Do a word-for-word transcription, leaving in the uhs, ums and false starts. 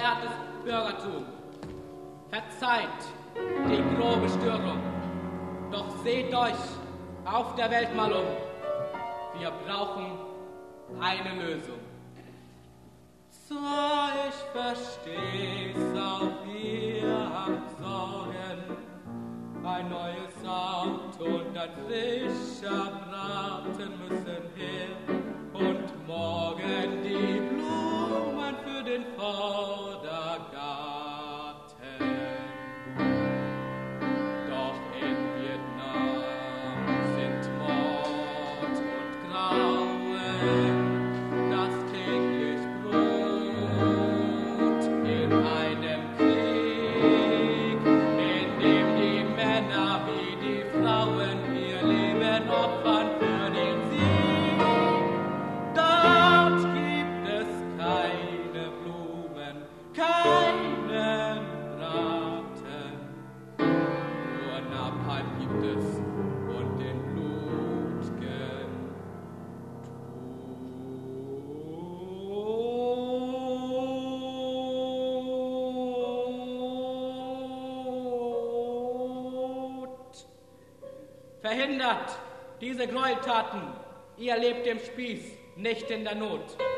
verehrtes Bürgertum, verzeiht die grobe Störung, doch seht euch auf der Welt mal um. Wir brauchen eine Lösung. Zwar ich versteh's, auch ihr habt Sorgen, ein neues Auto und ein frischer Braten müssen her und morgen die Blumen für den Vordergarten. Doch in Vietnam sind Mord und Grauen, das täglich Brot in einem Krieg, in dem die Männer wie die Frauen ihr Leben opfern für den Sieg. Dort gibt es keine Blumen, keinen Braten, nur Napalm gibt es und den blut'gen Tod. Verhindert diese Gräueltaten, ihr lebt im Spieß, nicht in der Not.